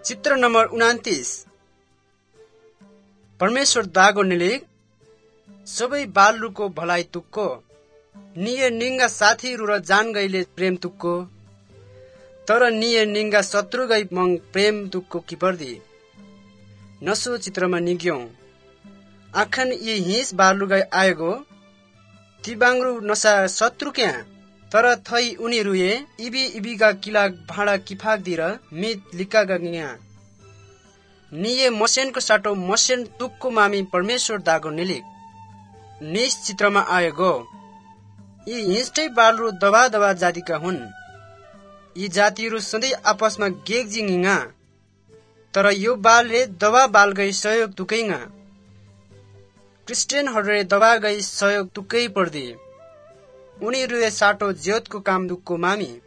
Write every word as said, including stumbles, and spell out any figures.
चित्र नम्बर उनातिस। परमेश्वर दागो निलिक सबै बालरुको भलाइ तुक्को निये निंगा साथीहरू र जान गईले प्रेम तुक्को तर निये निंगा शत्रु गई मंग प्रेम तुक्को कि पर्दी नसो चित्रमा निग्यौं आखन यी हिंस बालु गई आएको ती बाङ्रु नसा शत्रु क्या तर थई उनीहरू ये इबी इबीगा किला भाडा किफाक दिएर मित लिक्का गया निये मसेनको साटो मसेन तुक्को मामी परमेश्वर दागो निलिक निस चित्रमा आएको यी हिंस्टै बालु दबा दबा जातिका हुन्। यी जातिहरू सधैँ आपसमा गेगजिङिङा तर यो बालले दबा बाल गई सहयोग तुकैङा क्रिस्चियनहरूले दबा गई सहयोग तुकै पर्दी उनीहरूले साटो ज्योतको काम दुखको मामी